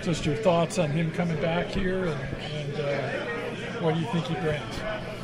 Just your thoughts on him coming back here, and what do you think he brings?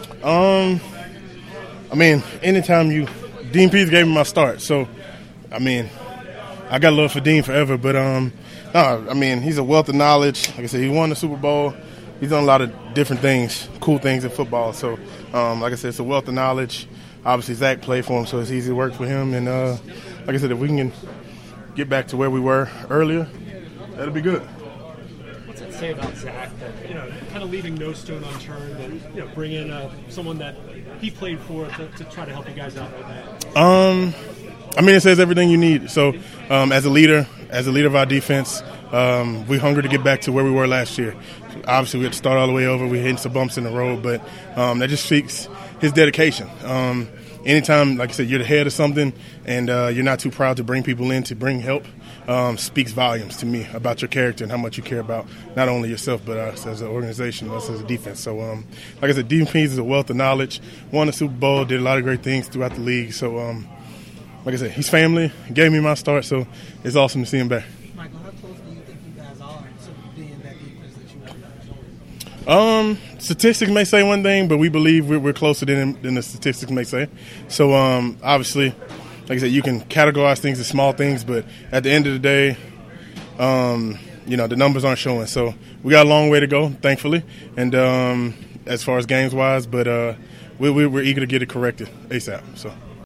I mean, anytime Dean Pease gave me my start, so I mean, I got love for Dean forever. But no, I mean, he's a wealth of knowledge. Like I said, he won the Super Bowl. He's done a lot of different things, cool things in football. So, like I said, it's a wealth of knowledge. Obviously, Zach played for him, so it's easy to work for him. And like I said, if we can get back to where we were earlier, that'll be good. What's it say about Zach that, kind of leaving no stone unturned and, bring in someone that he played for to try to help you guys out right now? I mean, it says everything you need. So, as a leader of our defense, we're hungry to get back to where we were last year. Obviously, we had to start all the way over. We hit some bumps in the road, but that just speaks his dedication. Anytime, like I said, you're the head of something and you're not too proud to bring people in to bring help, speaks volumes to me about your character and how much you care about not only yourself but us as an organization, us as a defense. So, like I said, Dean Pease is a wealth of knowledge, won the Super Bowl, did a lot of great things throughout the league. So, like I said, he's family, gave me my start, so it's awesome to see him back. Michael, how close do you think you guys are to being that defense that you want? Statistics may say one thing, but we believe we're closer than the statistics may say. So, obviously, like I said, you can categorize things as small things, but at the end of the day, the numbers aren't showing. So we got a long way to go, thankfully, and as far as games-wise, but we're eager to get it corrected ASAP. So.